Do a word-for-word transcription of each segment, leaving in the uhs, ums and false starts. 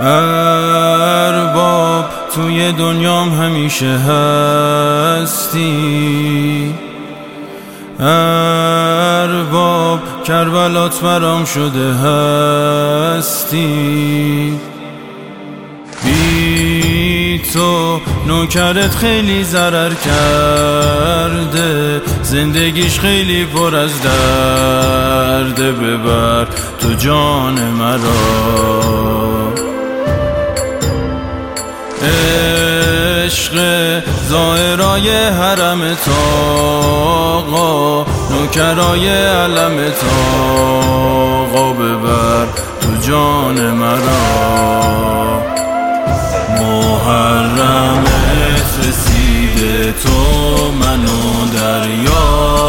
ارباب توی دنیام همیشه هستی، ارباب کربلات برام شده هستی. بی تو نوکرت خیلی ضرر کرده، زندگیش خیلی پر از درده. ببر تو جان مرا، عشق زائرای حرم آقا، نوکرای علم آقا. ببر تو جان مرا، محرمت رسیده تو منو دریا،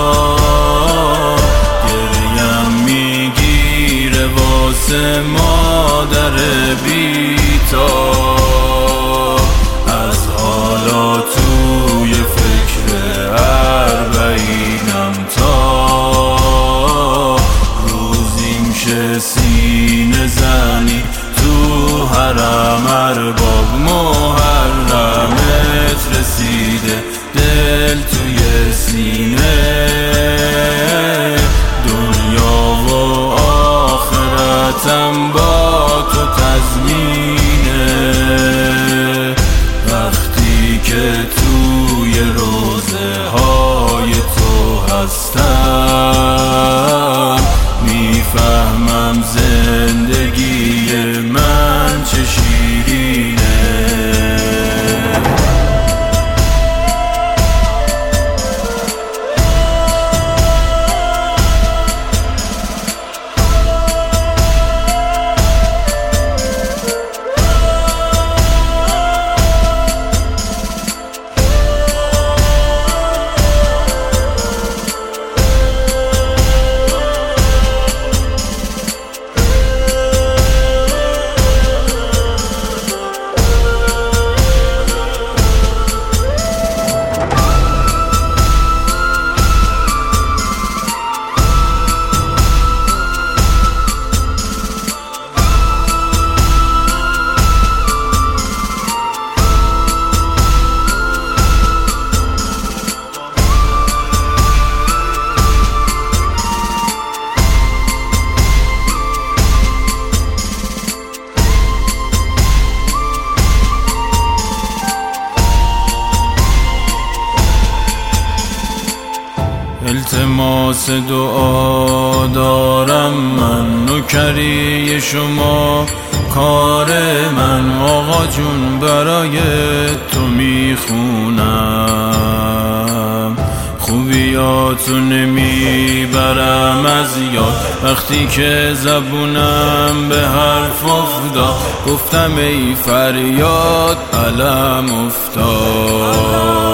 گریم میگیره واسه مادر بیتا. از حالا توی فکر اربعینم تا روزی میشه سینه زنی تو حرم ارباب. محرمت رسیده دل توی سینه، دنیا و آخرتم با تو تضمینه. وقتی که توی روزه های تو هستم، میفهمم زندگی من چه شیرینه. التماس دعا دارم من، نوکری شما کار من. آقا جون برای تو میخونم، خوبیاتو نمیبرم از یاد. وقتی که زبونم به حرف افتاد، گفتم ای فریاد علم افتاد.